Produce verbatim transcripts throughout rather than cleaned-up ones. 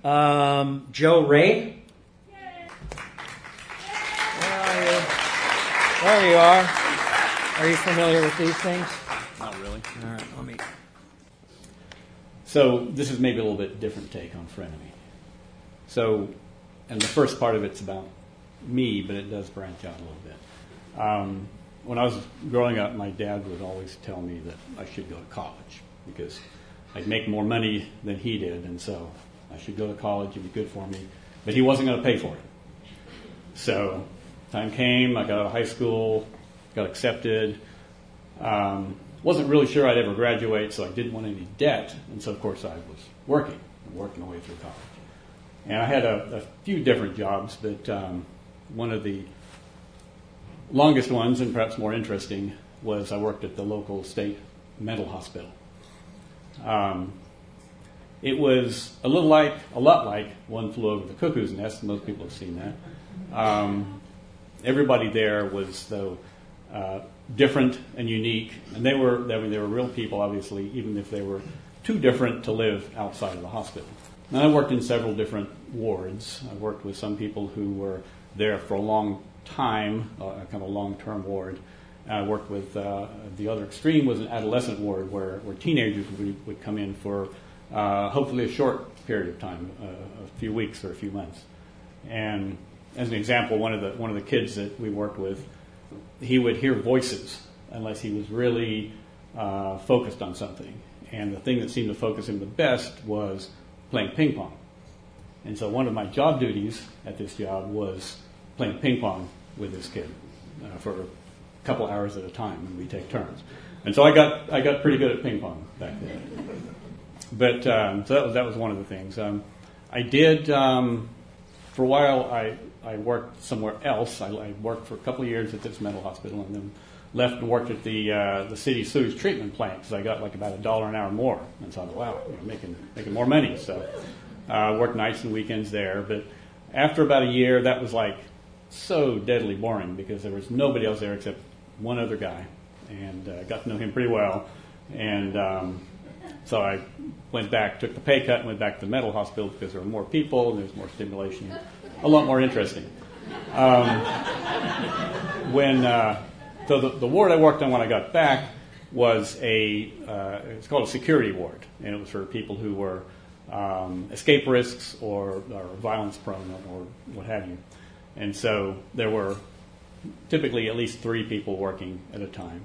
Um, Joe Ray. Where are you? There you are. Are you familiar with these things? Not really. All right, let me. So this is maybe a little bit different take on Frenemy. So, and the first part of it's about me, but it does branch out a little bit. Um, when I was growing up, my dad would always tell me that I should go to college because I'd make more money than he did, and so I should go to college, it'd be good for me. But he wasn't going to pay for it. So time came, I got out of high school, got accepted. Um, wasn't really sure I'd ever graduate, so I didn't want any debt, and so of course I was working, working my way through college. And I had a, a few different jobs, but um, one of the longest ones, and perhaps more interesting, was I worked at the local state mental hospital. Um, it was a little like, a lot like One Flew Over the Cuckoo's Nest. Most people have seen that. Um, everybody there was, though, uh, different and unique, and they were, I mean, they were real people, obviously, even if they were too different to live outside of the hospital. And I worked in several different wards. I worked with some people who were there for a long time, uh, kind of a long-term ward. I worked with, uh, the other extreme was an adolescent ward where, where teenagers would, would come in for uh, hopefully a short period of time, uh, a few weeks or a few months. And as an example, one of the one of the kids that we worked with, he would hear voices unless he was really uh, focused on something. And the thing that seemed to focus him the best was playing ping pong. And so one of my job duties at this job was playing ping pong with this kid uh, for a couple hours at a time, and we take turns. And so I got I got pretty good at ping pong back then. But um, so that was that was one of the things. Um, I did um, for a while. I I worked somewhere else. I, I worked for a couple of years at this mental hospital, and then left and worked at the uh, the city sewage treatment plant because I got like about a dollar an hour more. And so I thought, wow, you know, making making more money. So I uh, worked nights and weekends there. But after about a year, that was like so deadly boring because there was nobody else there except one other guy, and uh, got to know him pretty well. And um, so I went back, took the pay cut, and went back to the mental hospital because there were more people and there was more stimulation, a lot more interesting. Um, when uh, so the, the ward I worked on when I got back was a uh, it's called a security ward, and it was for people who were um, escape risks or, or violence prone or, or what have you. And so there were typically at least three people working at a time.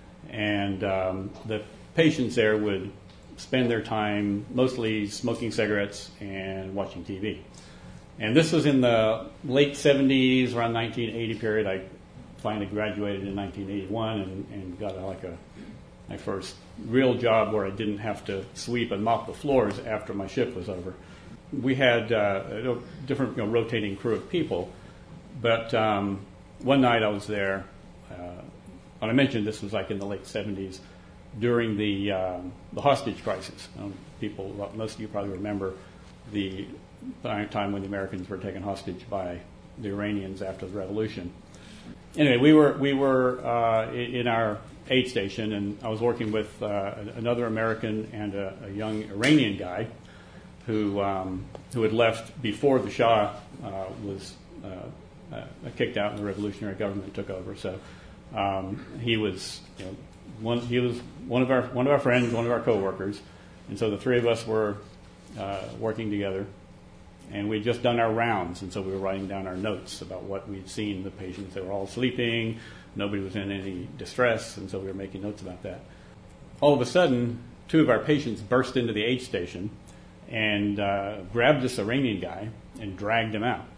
And um, the patients there would spend their time mostly smoking cigarettes and watching T V. And this was in the late seventies, around nineteen eighty period. I finally graduated in nineteen eighty-one and, and got a, like a my first real job where I didn't have to sweep and mop the floors after my shift was over. We had uh, a different you know, rotating crew of people, but um, one night I was there, uh, and I mentioned this was like in the late seventies, during the um, the hostage crisis. Um, people, most of you probably remember the time when the Americans were taken hostage by the Iranians after the revolution. Anyway, we were we were uh, in our aid station, and I was working with uh, another American and a, a young Iranian guy who um, who had left before the Shah uh, was uh, uh, kicked out and the revolutionary government took over. So um, he was you know, one he was one of our one of our friends, one of our coworkers, and so the three of us were uh, working together. And we'd just done our rounds, and so we were writing down our notes about what we'd seen. The patients, they were all sleeping, nobody was in any distress, and so we were making notes about that. All of a sudden, two of our patients burst into the aid station and uh, grabbed this Iranian guy and dragged him out.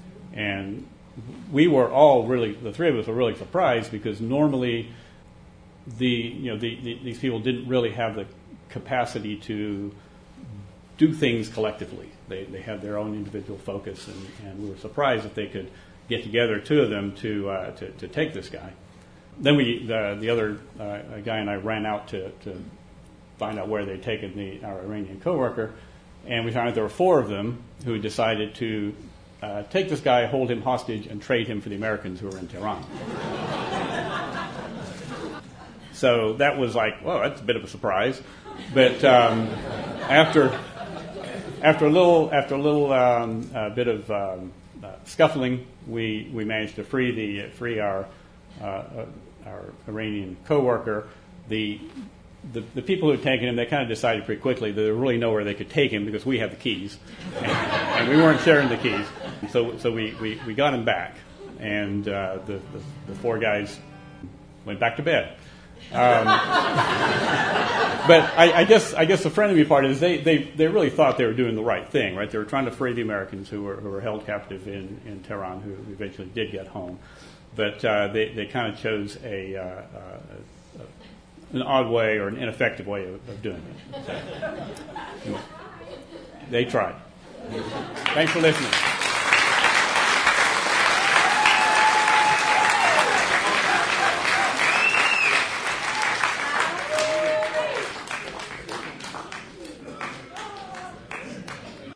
And we were all really, the three of us were really surprised because normally the you know the, the, these people didn't really have the capacity to do things collectively. They they had their own individual focus, and, and we were surprised that they could get together, two of them, to uh, to, to take this guy. Then we the, the other uh, guy and I ran out to, to find out where they'd taken the our Iranian coworker, and we found out there were four of them who decided to uh, take this guy, hold him hostage, and trade him for the Americans who were in Tehran. So that was like, well, that's a bit of a surprise. But um, after after a little after a little um, uh, bit of um, uh, scuffling, we, we managed to free the free our uh, uh, our Iranian coworker. The The, the people who had taken him, they kind of decided pretty quickly that there was really nowhere they could take him because we had the keys, and, and we weren't sharing the keys. So, so we, we, we got him back, and uh, the, the the four guys went back to bed. Um, but I, I guess I guess the frenemy part is they, they, they really thought they were doing the right thing, right? They were trying to free the Americans who were who were held captive in, in Tehran, who eventually did get home, but uh, they they kind of chose a. Uh, uh, an odd way or an ineffective way of, of doing it. So, they tried. Thanks for listening.